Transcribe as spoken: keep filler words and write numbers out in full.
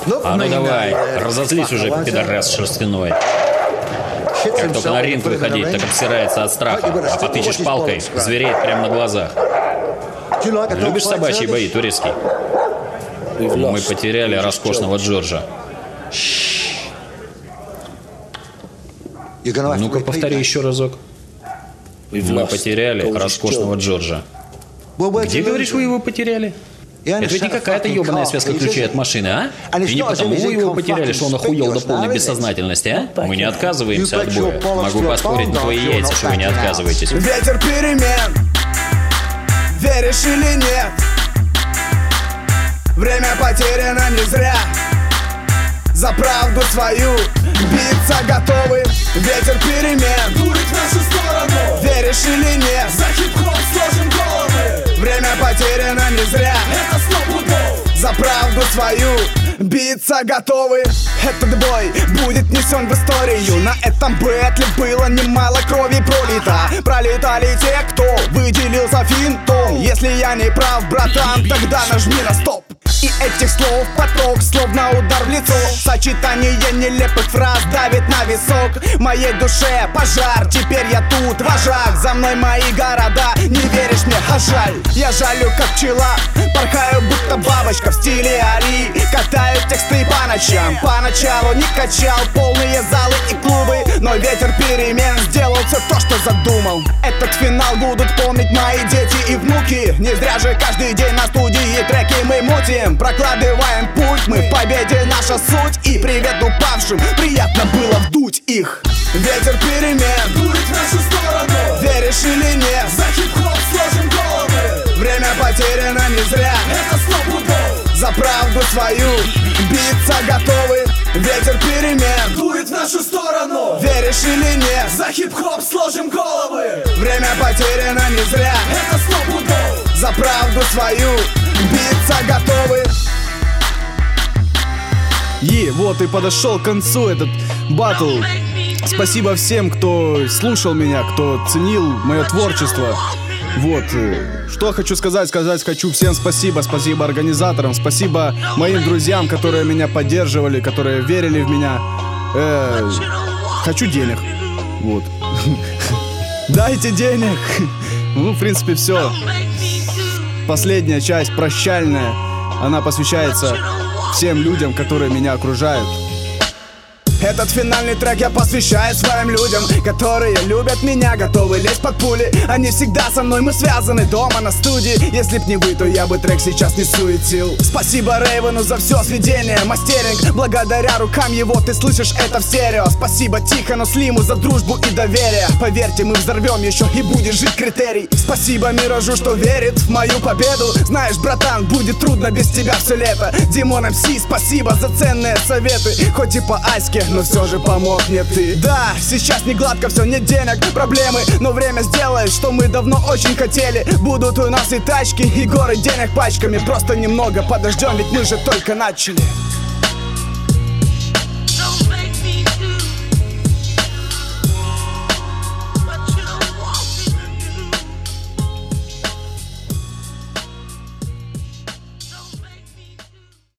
А ну давай, разозлись уже, пидорас шерстяной. Как только на ринг выходить, так обсирается от страха. А потычешь палкой, звереет прямо на глазах. Любишь собачьи бои, турецкий? Мы потеряли роскошного Джорджа. Ну-ка, повтори еще разок. Мы потеряли роскошного Джорджа. Где, говоришь, вы его потеряли? Это ведь не какая-то ебаная связка ключей от машины, а? И не потому вы его потеряли, что он охуел до полной бессознательности, а? Мы не отказываемся от боя. Могу поспорить на твои яйца, что вы не отказываетесь. Ветер перемен, веришь или нет? Время потеряно не зря. За правду свою биться готовы. Ветер перемен дует в нашу сторону. Веришь или нет? За хип-хоп сложим головы. Время потеряно не зря. Это сто пудов. За правду свою биться готовы. Этот бой будет несен в историю. На этом бэтле было немало крови пролито. Пролетали те, кто выделился финтом. Если я не прав, братан, тогда нажми на стоп. И этих слов поток, словно удар в лицо. Сочетание нелепых фраз давит на висок. В моей душе пожар, теперь я тут вожак. За мной мои города, не веришь мне, а жаль. Я жалю как пчела, порхаю будто бабочка в стиле Али. Катаю тексты по ночам, поначалу не качал полные залы и клубы. Но ветер перемен сделал все то, что задумал. Этот финал будут помнить мои дети и внуки. Не зря же каждый день на студии треки мы мутим. Прокладываем путь, мы в победе, наша суть. И привет упавшим, приятно было вдуть их. Ветер перемен дует в нашу сторону. Веришь или нет? За хип-хоп сложим головы. Время потеряно не зря. Это сто пудов. За правду свою биться готовы. Ветер перемен дует в нашу сторону. Веришь или нет? За хип-хоп сложим головы. Время потеряно не зря. Это сто пудов. За правду свою биться готовы. И вот и подошел к концу этот батл. Спасибо всем, кто слушал меня, кто ценил мое творчество. Вот, что хочу сказать, сказать хочу всем спасибо, спасибо организаторам, спасибо моим друзьям, которые меня поддерживали, которые верили в меня. Э, хочу денег, вот. Дайте денег. Ну, в принципе, все. Последняя часть, прощальная, она посвящается всем людям, которые меня окружают. Этот финальный трек я посвящаю своим людям, которые любят меня, готовы лезть под пули. Они всегда со мной, мы связаны дома на студии. Если б не вы, то я бы трек сейчас не суетил. Спасибо Рейвену за все сведение, мастеринг. Благодаря рукам его ты слышишь это в стерео. Спасибо Тихону Слиму за дружбу и доверие. Поверьте, мы взорвем еще и будет жить критерий. Спасибо Миражу, что верит в мою победу. Знаешь, братан, будет трудно без тебя все лето. Димон эм си, спасибо за ценные советы. Хоть и по аське, но все же помог мне ты. Да, сейчас не гладко, все, нет денег, проблемы. Но время сделает, что мы давно очень хотели. Будут у нас и тачки, и горы денег пачками. Просто немного подождем, ведь мы же только начали.